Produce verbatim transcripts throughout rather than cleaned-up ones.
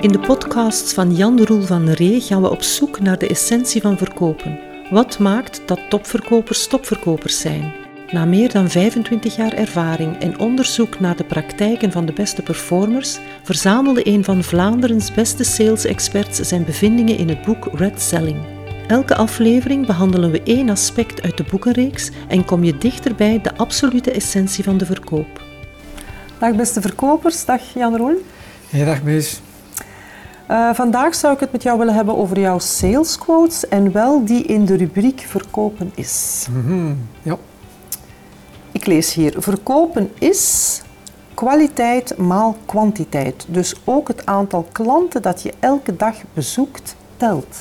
In de podcasts van Jan de Roel van Ree gaan we op zoek naar de essentie van verkopen. Wat maakt dat topverkopers topverkopers zijn? Na meer dan vijfentwintig jaar ervaring en onderzoek naar de praktijken van de beste performers, verzamelde een van Vlaanderens beste sales-experts zijn bevindingen in het boek Red Selling. Elke aflevering behandelen we één aspect uit de boekenreeks en kom je dichter bij de absolute essentie van de verkoop. Dag beste verkopers, dag Jan Roel. Hey, dag Mees. Uh, vandaag zou ik het met jou willen hebben over jouw sales quotes en wel die in de rubriek verkopen is. Mm-hmm, ja. Ik lees hier, verkopen is kwaliteit maal kwantiteit. Dus ook het aantal klanten dat je elke dag bezoekt telt.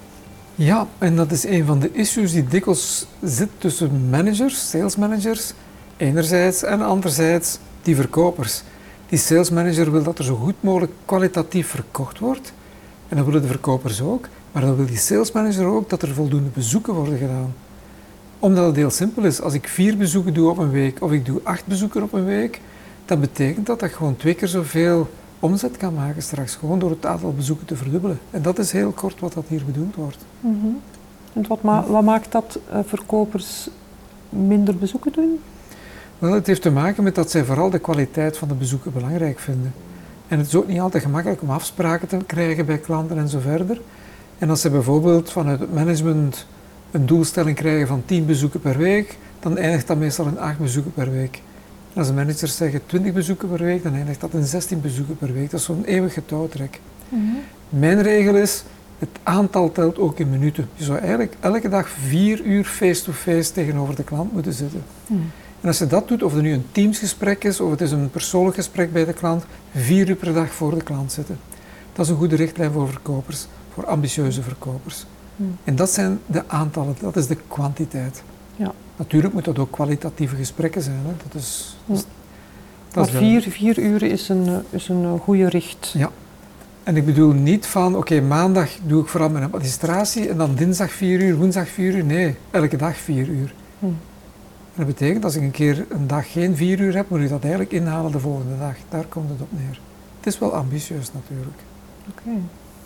Ja, en dat is een van de issues die dikwijls zit tussen managers, salesmanagers, enerzijds en anderzijds die verkopers. Die salesmanager wil dat er zo goed mogelijk kwalitatief verkocht wordt. En dat willen de verkopers ook. Maar dan wil die salesmanager ook dat er voldoende bezoeken worden gedaan. Omdat het heel simpel is. Als ik vier bezoeken doe op een week of ik doe acht bezoeken op een week, dan betekent dat dat ik gewoon twee keer zoveel omzet kan maken straks. Gewoon door het aantal bezoeken te verdubbelen. En dat is heel kort wat dat hier bedoeld wordt. Mm-hmm. En wat, ma- wat maakt dat uh, verkopers minder bezoeken doen? Wel, het heeft te maken met dat zij vooral de kwaliteit van de bezoeken belangrijk vinden. En het is ook niet altijd gemakkelijk om afspraken te krijgen bij klanten en zo verder. En als ze bijvoorbeeld vanuit het management een doelstelling krijgen van tien bezoeken per week, dan eindigt dat meestal in acht bezoeken per week. En als de managers zeggen twintig bezoeken per week, dan eindigt dat in zestien bezoeken per week. Dat is zo'n eeuwige touwtrek. Mm-hmm. Mijn regel is, het aantal telt ook in minuten. Je zou eigenlijk elke dag vier uur face-to-face tegenover de klant moeten zitten. Mm. En als je dat doet, of het nu een teamsgesprek is, of het is een persoonlijk gesprek bij de klant, vier uur per dag voor de klant zitten. Dat is een goede richtlijn voor verkopers, voor ambitieuze verkopers. Hmm. En dat zijn de aantallen, dat is de kwantiteit. Ja. Natuurlijk moet dat ook kwalitatieve gesprekken zijn. Hè. Dat is, ja. dat is, dat maar vier, vier uur is een, is een goede richt. Ja. En ik bedoel niet van, oké, okay, maandag doe ik vooral mijn administratie en dan dinsdag vier uur, woensdag vier uur. Nee, elke dag vier uur. Hmm. En dat betekent, als ik een keer een dag geen vier uur heb, moet ik dat eigenlijk inhalen de volgende dag. Daar komt het op neer. Het is wel ambitieus natuurlijk. Oké. Okay.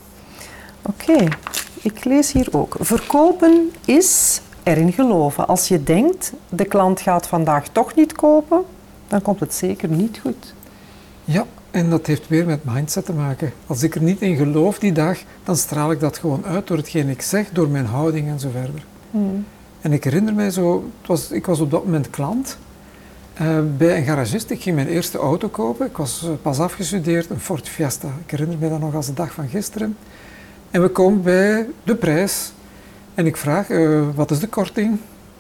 Oké, okay. Ik lees hier ook. Verkopen is erin geloven. Als je denkt, de klant gaat vandaag toch niet kopen, dan komt het zeker niet goed. Ja, en dat heeft weer met mindset te maken. Als ik er niet in geloof die dag, dan straal ik dat gewoon uit door hetgeen ik zeg, door mijn houding en zo verder. Hmm. En ik herinner mij zo, het was, ik was op dat moment klant uh, bij een garagist. Ik ging mijn eerste auto kopen. Ik was uh, pas afgestudeerd, een Ford Fiesta. Ik herinner me dat nog als de dag van gisteren. En we komen bij de prijs. En ik vraag, uh, wat is de korting?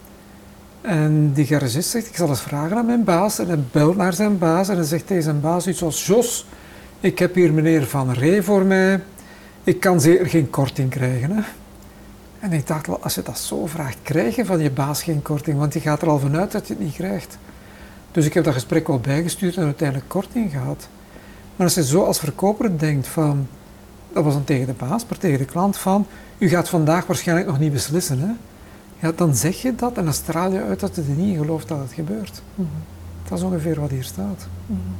En die garagist zegt, ik zal eens vragen aan mijn baas. En hij belt naar zijn baas en hij zegt tegen zijn baas iets zoals, Jos, ik heb hier meneer Van Ree voor mij. Ik kan zeker geen korting krijgen, hè? En ik dacht wel, als je dat zo vraagt, krijg je van je baas geen korting, want die gaat er al vanuit dat je het niet krijgt. Dus ik heb dat gesprek wel bijgestuurd en uiteindelijk korting gehad. Maar als je zo als verkoper denkt van, dat was dan tegen de baas, maar tegen de klant van, u gaat vandaag waarschijnlijk nog niet beslissen, hè? Ja, dan zeg je dat en dan straal je uit dat je er niet in gelooft dat het gebeurt. Mm-hmm. Dat is ongeveer wat hier staat. Mm-hmm.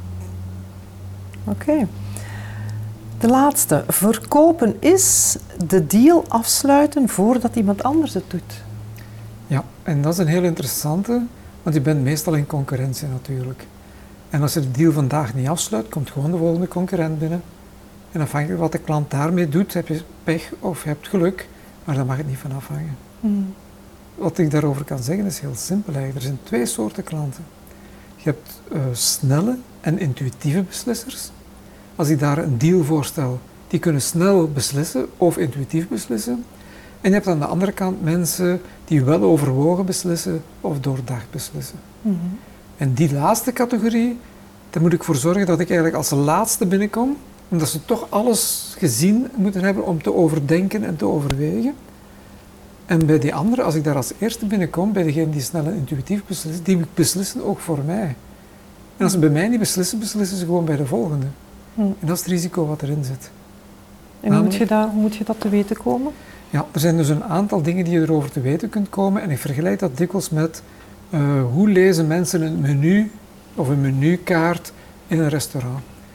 Oké. Okay. De laatste. Verkopen is de deal afsluiten voordat iemand anders het doet. Ja, en dat is een heel interessante, want je bent meestal in concurrentie natuurlijk. En als je de deal vandaag niet afsluit, komt gewoon de volgende concurrent binnen. En afhankelijk wat de klant daarmee doet, heb je pech of je hebt geluk, maar daar mag het niet van afhangen. Mm. Wat ik daarover kan zeggen is heel simpel eigenlijk. Er zijn twee soorten klanten. Je hebt uh, snelle en intuïtieve beslissers. Als ik daar een deal voorstel, die kunnen snel beslissen of intuïtief beslissen. En je hebt aan de andere kant mensen die wel overwogen beslissen of doordacht beslissen. Mm-hmm. En die laatste categorie, daar moet ik voor zorgen dat ik eigenlijk als laatste binnenkom, omdat ze toch alles gezien moeten hebben om te overdenken en te overwegen. En bij die andere, als ik daar als eerste binnenkom, bij degene die snel en intuïtief beslissen, die beslissen ook voor mij. En als ze bij mij niet beslissen, beslissen ze gewoon bij de volgende. Hmm. En dat is het risico wat erin zit. En hoe moet je, daar, hoe moet je dat te weten komen? Ja, er zijn dus een aantal dingen die je erover te weten kunt komen. En ik vergelijk dat dikwijls met uh, hoe lezen mensen een menu of een menukaart in een restaurant.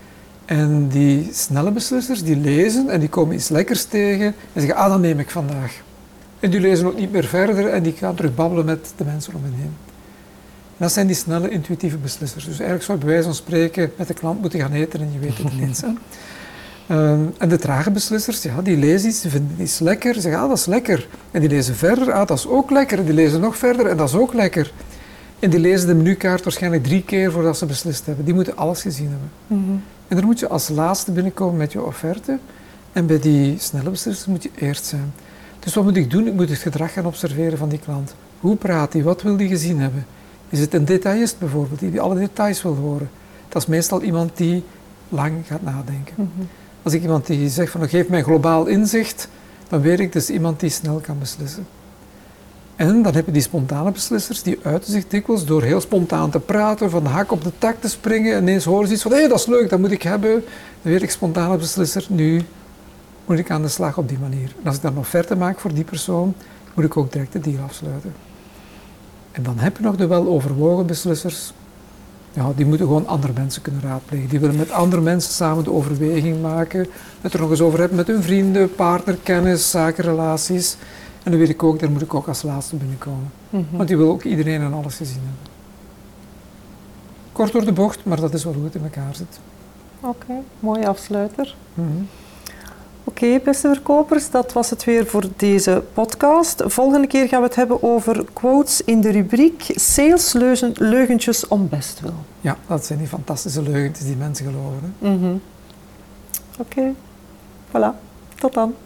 En die snelle beslissers, die lezen en die komen iets lekkers tegen en zeggen, ah, dat neem ik vandaag. En die lezen ook niet meer verder en die gaan terug babbelen met de mensen om hen heen. En dat zijn die snelle, intuïtieve beslissers. Dus eigenlijk zou je bij wijze van spreken met de klant moeten gaan eten en je weet het ineens. Hè. Um, en de trage beslissers, ja, die lezen iets, die vinden iets lekker, zeggen, ah, dat is lekker. En die lezen verder, ah, dat is ook lekker. En die lezen nog verder en dat is ook lekker. En die lezen de menukaart waarschijnlijk drie keer voordat ze beslist hebben. Die moeten alles gezien hebben. Mm-hmm. En daar moet je als laatste binnenkomen met je offerte. En bij die snelle beslissers moet je eerst zijn. Dus wat moet ik doen? Ik moet het gedrag gaan observeren van die klant. Hoe praat hij? Wat wil hij gezien hebben? Is het een detailist bijvoorbeeld, die alle details wil horen? Dat is meestal iemand die lang gaat nadenken. Mm-hmm. Als ik iemand die zegt van, geef mij globaal inzicht, dan weet ik dus iemand die snel kan beslissen. En dan heb je die spontane beslissers, die uiten zich dikwijls door heel spontaan te praten, van de hak op de tak te springen. En ineens horen ze iets van, hé, hey, dat is leuk, dat moet ik hebben. Dan weet ik, spontane beslisser, nu moet ik aan de slag op die manier. En als ik dan een offerte maak voor die persoon, moet ik ook direct de deal afsluiten. En dan heb je nog de weloverwogen beslissers. Ja, die moeten gewoon andere mensen kunnen raadplegen. Die willen met andere mensen samen de overweging maken. Het er nog eens over hebben met hun vrienden, partner, kennis, zakenrelaties. En dan weet ik ook, daar moet ik ook als laatste binnenkomen. Mm-hmm. Want die wil ook iedereen en alles gezien hebben. Kort door de bocht, maar dat is wel hoe het in elkaar zit. Oké, okay, mooie afsluiter. Mm-hmm. Oké, okay, beste verkopers, dat was het weer voor deze podcast. Volgende keer gaan we het hebben over quotes in de rubriek salesleugentjes om bestwil. Ja, dat zijn die fantastische leugentjes die mensen geloven. Mm-hmm. Oké, okay. Voilà, tot dan.